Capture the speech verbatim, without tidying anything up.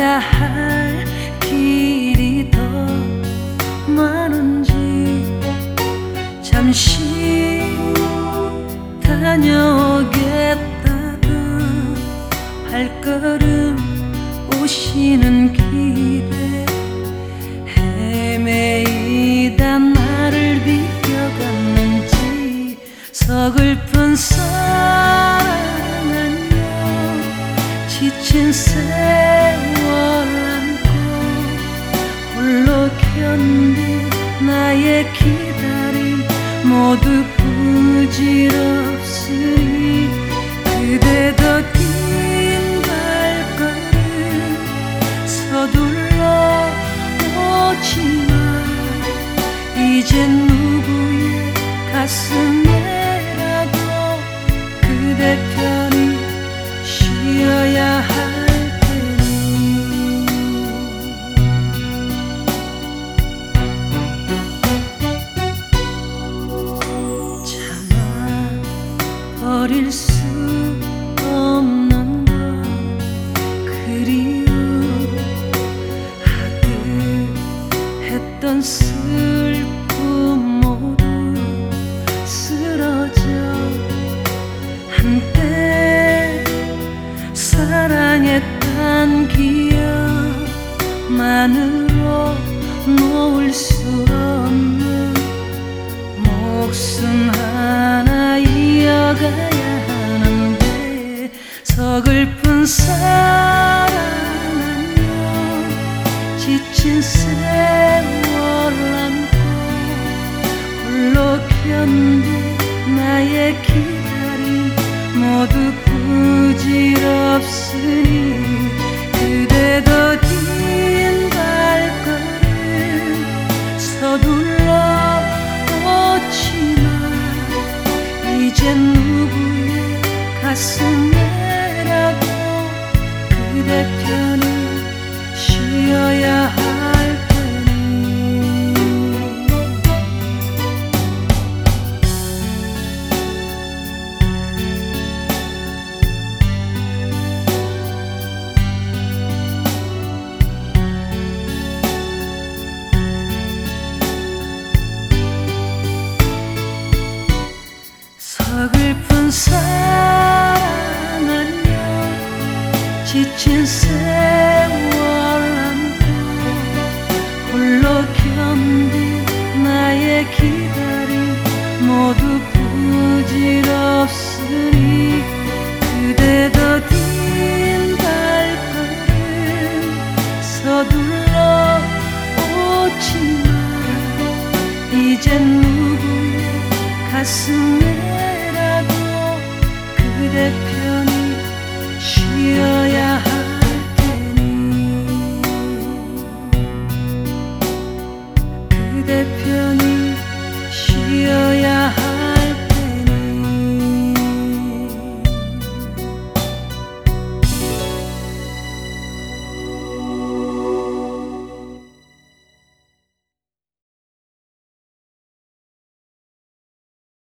가야 할 길이 더 많은지 잠시 다녀오겠다던 발걸음 오시는 길에 헤매이다 나를 비껴갔는지 서글픈 사랑 안녕 지친 세월 안고 홀로 견딘 나의 기다림 모두 부질없으니 그대도 긴 발걸음 서둘러 오지마 이젠 누구의 가슴에라도 그대 편히 쉬어야 할 테니 참아 버릴 수 없는 것 그리워하듯 했던 슬픔 모두 쓰러져 한때 사랑했던 기억만으로 놓을 수 없는 목숨 하나 이어가야 하는데 서글픈 사랑 안녕 지친 세월 안고 홀로 견딘 나의 기다림 모두 부질없으니 그대도 긴 발걸음 서둘러 오지마 이젠 누구의 가슴에라도 그대 편히 쉬어야 할 테니 서글픈 사랑 안녕 지친 세월 안고 홀로 견딘 나의 기다림 모두 부질없으니 그대도 긴 발걸음 서둘러 오지마 이젠 누구의 가슴에라도 그대 편히 쉬어야 할 테니 그대 편히